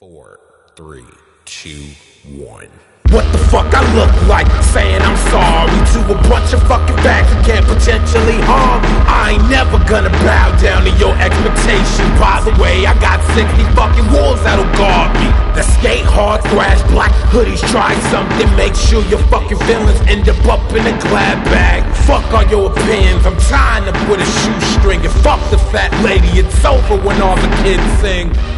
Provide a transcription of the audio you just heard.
4, 3, 2, 1. What the fuck I look like saying I'm sorry to a bunch of fucking facts who can't potentially harm me? I ain't never gonna bow down to your expectation. By the way, I got 60 fucking wolves that'll guard me. The skate hard, thrash, black hoodies, try something. Make sure your fucking feelings end up in a glad bag. Fuck all your opinions, I'm trying to put a shoestring. And fuck the fat lady, it's over when all the kids sing.